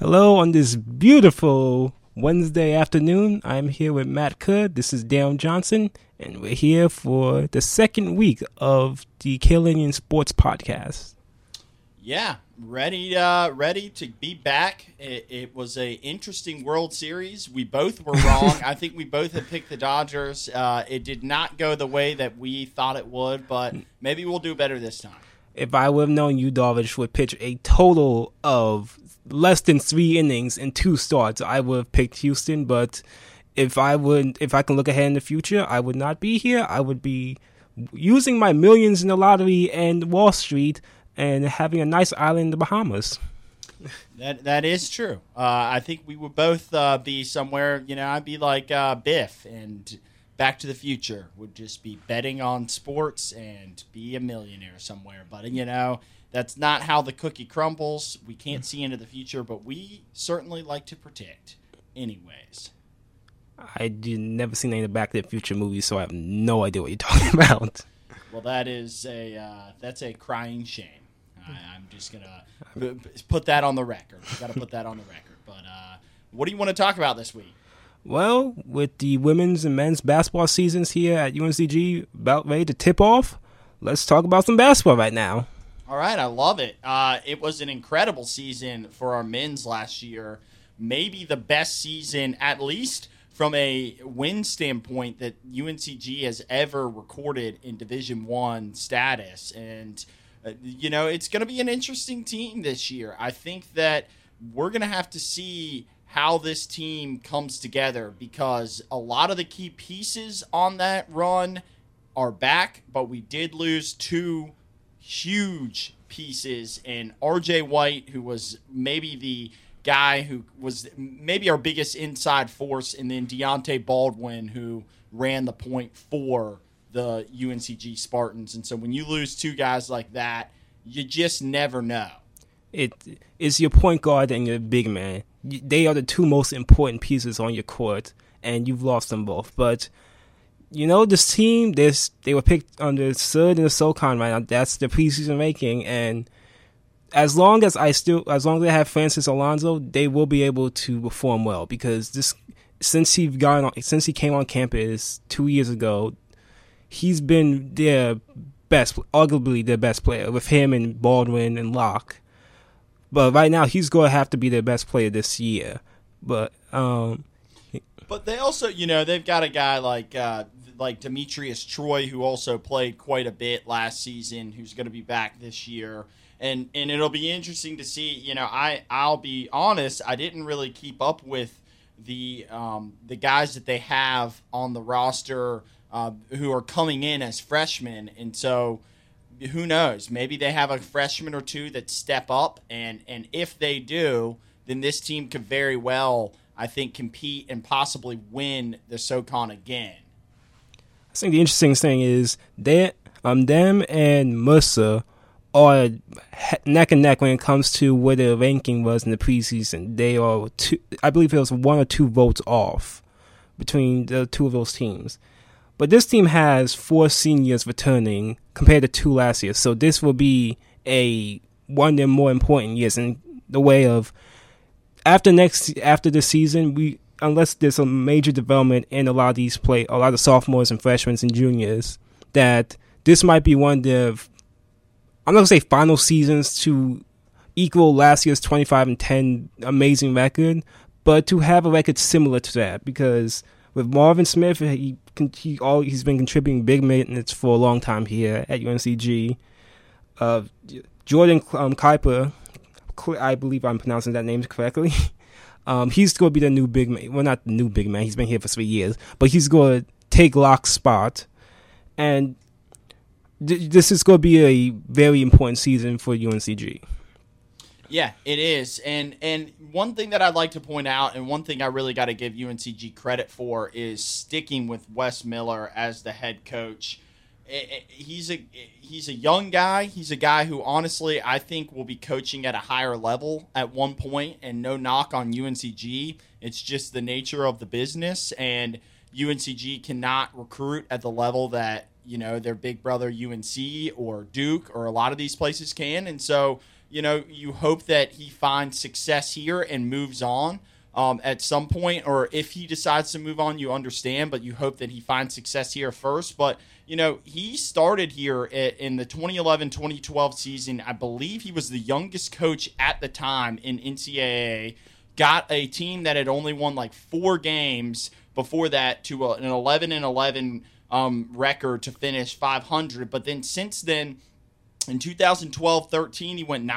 Hello on this beautiful Wednesday afternoon. I'm here with Matt Cood. This is Darren Johnson, and we're here for the second week of the Carolinian Sports Podcast. Yeah, ready to be back. It was a interesting World Series. We both were wrong. I think we both had picked the Dodgers. It did not go the way that we thought it would, but maybe we'll do better this time. If I would have known Yu Darvish would pitch a total of less than 3 innings and 2 starts, I would have picked Houston. But if I can look ahead in the future, I would not be here. I would be using my millions in the lottery and Wall Street and having a nice island in the Bahamas. That is true. I think we would both be somewhere. I'd be like Biff, and Back to the Future would just be betting on sports and be a millionaire somewhere. But that's not how the cookie crumbles. We can't see into the future, but we certainly like to predict. Anyways, I never seen any of the Back to the Future movies, so I have no idea what you're talking about. Well, that's a crying shame. I'm just gonna put that on the record. Got to put that on the record. But what do you want to talk about this week? Well, with the women's and men's basketball seasons here at UNCG about ready to tip off, let's talk about some basketball right now. All right, I love it. It was an incredible season for our men's last year. Maybe the best season, at least from a win standpoint, that UNCG has ever recorded in Division I status. And it's going to be an interesting team this year. I think that we're going to have to see how this team comes together, because a lot of the key pieces on that run are back, but we did lose 2 huge pieces in RJ White, who was maybe the guy who was maybe our biggest inside force, and then Deontay Baldwin, who ran the point for the UNCG Spartans. And so when you lose 2 guys like that, you just never know. It is your point guard and your big man. They are the 2 most important pieces on your court, and you've lost them both. But this team, they were picked under third in the SoCon right now. That's the preseason ranking, and as long as they have Francis Alonso, they will be able to perform well, because since he came on campus 2 years ago, he's been arguably their best player, with him and Baldwin and Locke. But right now, he's going to have to be their best player this year. But they also, they've got a guy like Demetrius Troy, who also played quite a bit last season, who's going to be back this year. And it'll be interesting to see. I'll be honest, I didn't really keep up with the guys that they have on the roster who are coming in as freshmen, and so who knows? Maybe they have a freshman or 2 that step up, and if they do, then this team could very well, I think, compete and possibly win the SoCon again. I think the interesting thing is that them and Mercer are neck and neck when it comes to where their ranking was in the preseason. They are I believe it was 1 or 2 votes off between the 2 of those teams. But this team has 4 seniors returning compared to 2 last year. So this will be one of the more important years in the way of after this season, unless there's a major development in a lot of sophomores and freshmen and juniors, that this might be one of the, I'm not going to say final seasons to equal last year's 25-10 amazing record, but to have a record similar to that, because with Marvin Smith, he's been contributing big minutes for a long time here at UNCG. Jordan Kuiper, I believe I'm pronouncing that name correctly. He's going to be the new big man. Well, not the new big man. He's been here for 3 years, but he's going to take Locke's spot. And this is going to be a very important season for UNCG. Yeah, it is. And one thing that I'd like to point out, and one thing I really got to give UNCG credit for, is sticking with Wes Miller as the head coach. He's a young guy. He's a guy who, honestly, I think will be coaching at a higher level at one point, and no knock on UNCG. It's just the nature of the business, and UNCG cannot recruit at the level that, their big brother UNC or Duke or a lot of these places can. And so you hope that he finds success here and moves on at some point, or if he decides to move on, you understand, but you hope that he finds success here first. But, he started here in the 2011-2012 season. I believe he was the youngest coach at the time in NCAA, got a team that had only won like 4 games before that to an 11-11 record to finish 500. But then since then, in 2012-13, he went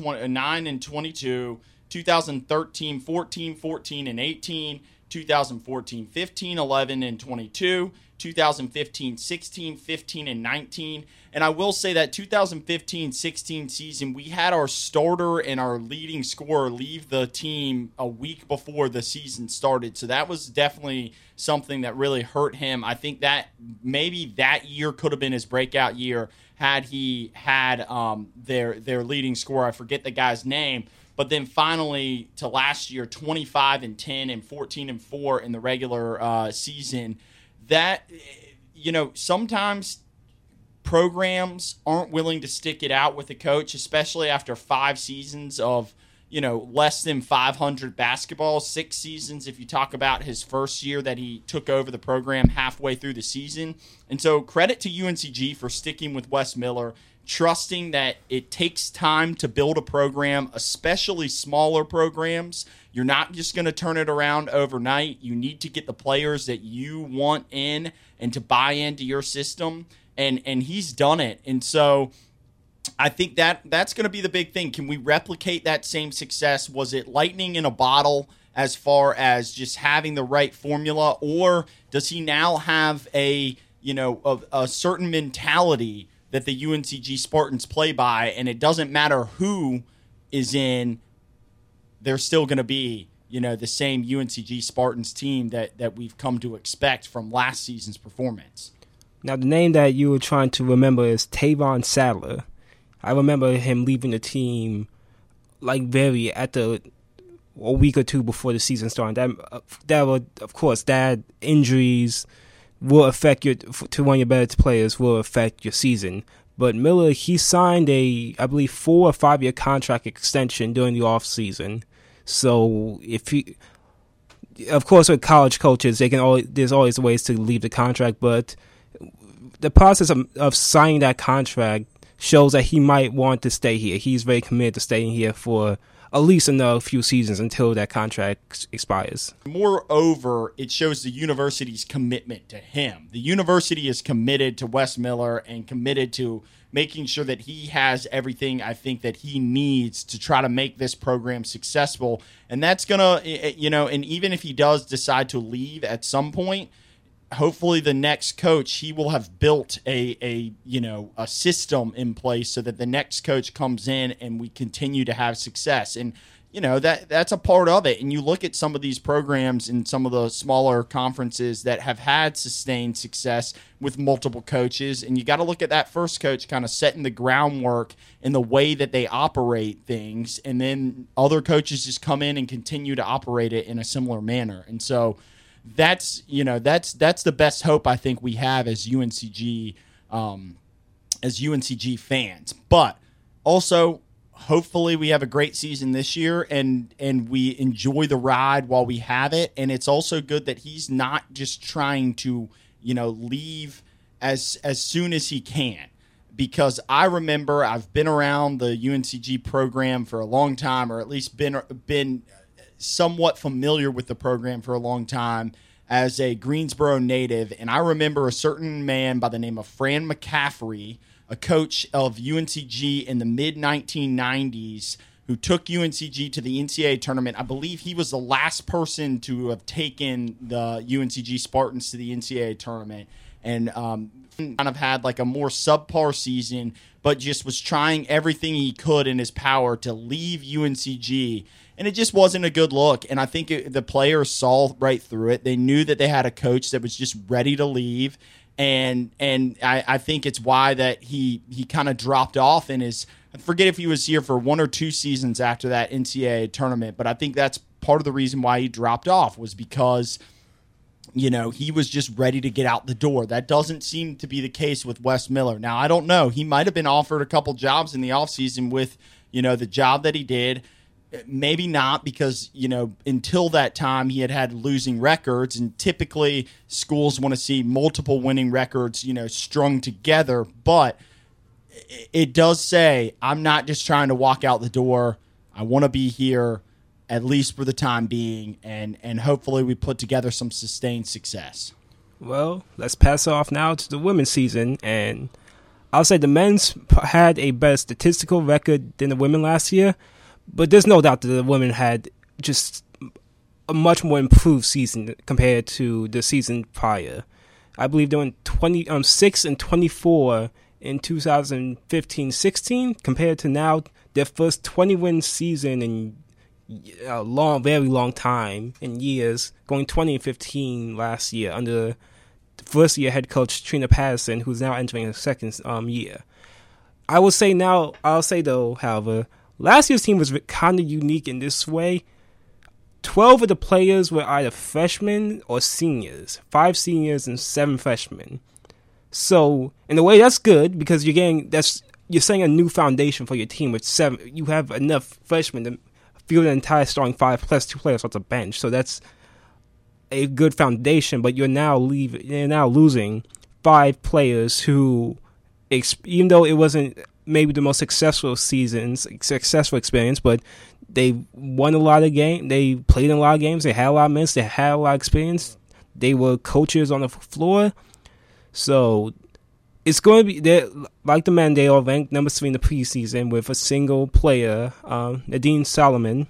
9-22. 2013, 14 and 18, 2014, 15, 11 and 22, 2015, 16, 15 and 19. And I will say that 2015-16 season, we had our starter and our leading scorer leave the team a week before the season started. So that was definitely something that really hurt him. I think that maybe that year could have been his breakout year had he had their leading scorer. I forget the guy's name. But then finally to last year, 25-10 and 14-4 in the regular season. That, sometimes programs aren't willing to stick it out with a coach, especially after 5 seasons of, less than 500 basketball, 6 seasons if you talk about his first year that he took over the program halfway through the season. And so credit to UNCG for sticking with Wes Miller, trusting that it takes time to build a program, especially smaller programs. You're not just going to turn it around overnight. You need to get the players that you want in and to buy into your system, and he's done it. And so I think that's going to be the big thing. Can we replicate that same success? Was it lightning in a bottle as far as just having the right formula, or does he now have a certain mentality that the UNCG Spartans play by, and it doesn't matter who is in, they're still going to be, the same UNCG Spartans team that we've come to expect from last season's performance. Now, the name that you were trying to remember is Tavon Sadler. I remember him leaving the team a week or 2 before the season started. That would, of course, that injuries will affect to one of your better players will affect your season. But Miller, he signed I believe 4 or 5 year contract extension during the off season. So of course, with college coaches, there's always ways to leave the contract, but the process of signing that contract shows that he might want to stay here. He's very committed to staying here for at least another few seasons until that contract expires. Moreover, it shows the university's commitment to him. The university is committed to Wes Miller and committed to making sure that he has everything I think that he needs to try to make this program successful. And that's going to, and even if he does decide to leave at some point, hopefully the next coach, he will have built a system in place so that the next coach comes in and we continue to have success. And that's a part of it. And you look at some of these programs in some of the smaller conferences that have had sustained success with multiple coaches, and you got to look at that first coach kind of setting the groundwork in the way that they operate things, and then other coaches just come in and continue to operate it in a similar manner. And so that's the best hope I think we have as UNCG fans. But also, hopefully we have a great season this year and we enjoy the ride while we have it. And it's also good that he's not just trying to, leave as soon as he can. Because I remember I've been around the UNCG program for a long time, or at least been somewhat familiar with the program for a long time as a Greensboro native. And I remember a certain man by the name of Fran McCaffrey, a coach of UNCG in the mid-1990s, who took UNCG to the NCAA tournament. I believe he was the last person to have taken the UNCG Spartans to the NCAA tournament, and kind of had like a more subpar season, but just was trying everything he could in his power to leave UNCG. And it just wasn't a good look. And I think the players saw right through it. They knew that they had a coach that was just ready to leave. And I think it's why that he kind of dropped off in his, I forget if he was here for 1 or 2 seasons after that NCAA tournament, but I think that's part of the reason why he dropped off, was because, he was just ready to get out the door. That doesn't seem to be the case with Wes Miller. Now, I don't know. He might have been offered a couple jobs in the offseason with the job that he did. Maybe not because, until that time he had losing records, and typically schools want to see multiple winning records, strung together. But it does say, I'm not just trying to walk out the door. I want to be here at least for the time being, and hopefully we put together some sustained success. Well, let's pass off now to the women's season, and I'll say the men's had a better statistical record than the women last year. But there's no doubt that the women had just a much more improved season compared to the season prior. I believe they went 6-24 in 2015-16 compared to now their first 20-win season in a very long time in years, going 20-15 last year under the first-year head coach Trina Patterson, who's now entering her second year. I'll say though, however, last year's team was kind of unique in this way. 12 of the players were either freshmen or seniors. 5 seniors and 7 freshmen. So, in a way, that's good because you're setting a new foundation for your team with 7. You have enough freshmen to field an entire starting 5 plus 2 players off the bench. So that's a good foundation. But you're now losing 5 players who, even though it wasn't maybe the most successful experience, but they won a lot of games. They played in a lot of games. They had a lot of minutes. They had a lot of experience. They were coaches on the floor. So it's going to be, like the men, they are ranked number 3 in the preseason with a single player, Nadine Solomon,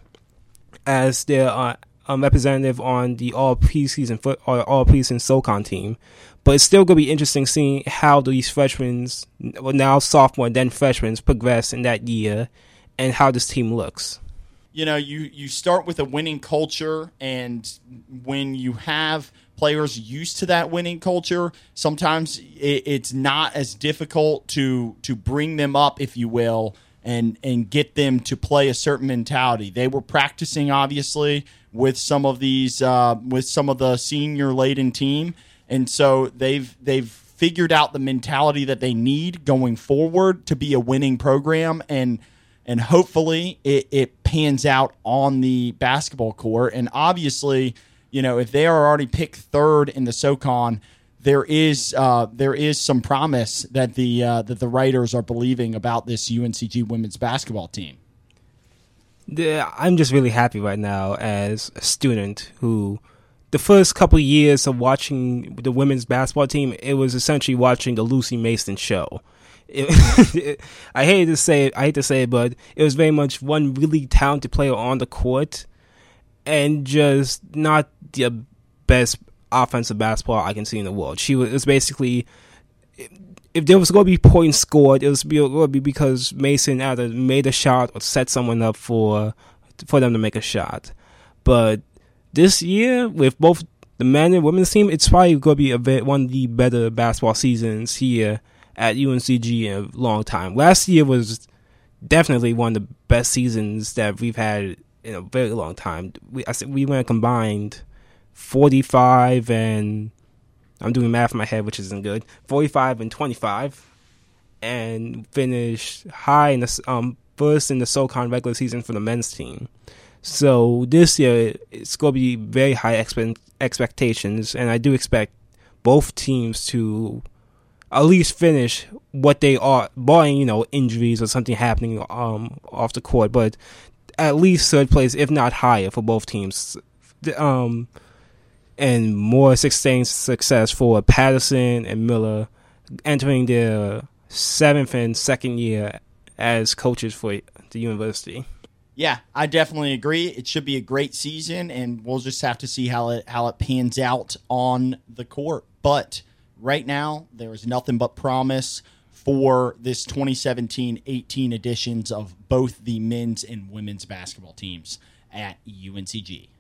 as their representative on the all preseason SoCon team. But it's still going to be interesting seeing how these freshmen, now sophomore, then freshmen, progress in that year and how this team looks. You start with a winning culture, and when you have players used to that winning culture, sometimes it's not as difficult to bring them up, if you will, and get them to play a certain mentality. They were practicing, obviously, with some of the senior laden team. And so they've figured out the mentality that they need going forward to be a winning program, and hopefully it pans out on the basketball court. And obviously, if they are already picked 3rd in the SoCon, there is some promise that the writers are believing about this UNCG women's basketball team. I'm just really happy right now as a student who, the first couple of years of watching the women's basketball team, it was essentially watching the Lucy Mason show. I hate to say it, but it was very much one really talented player on the court, and just not the best offensive basketball I can see in the world. It was basically, if there was going to be points scored, it was going to be because Mason either made a shot or set someone up for them to make a shot. But this year, with both the men and women's team, it's probably going to be one of the better basketball seasons here at UNCG in a long time. Last year was definitely one of the best seasons that we've had in a very long time. We went combined 45 and, I'm doing math in my head, which isn't good, 45 and 25, and finished high in the first in the SoCon regular season for the men's team. So this year, it's going to be very high expectations, and I do expect both teams to at least finish what they are, barring, injuries or something happening off the court, but at least 3rd place, if not higher, for both teams. And more sustained success for Patterson and Miller entering their 7th and 2nd year as coaches for the university. Yeah, I definitely agree. It should be a great season, and we'll just have to see how it pans out on the court. But right now, there is nothing but promise for this 2017-18 editions of both the men's and women's basketball teams at UNCG.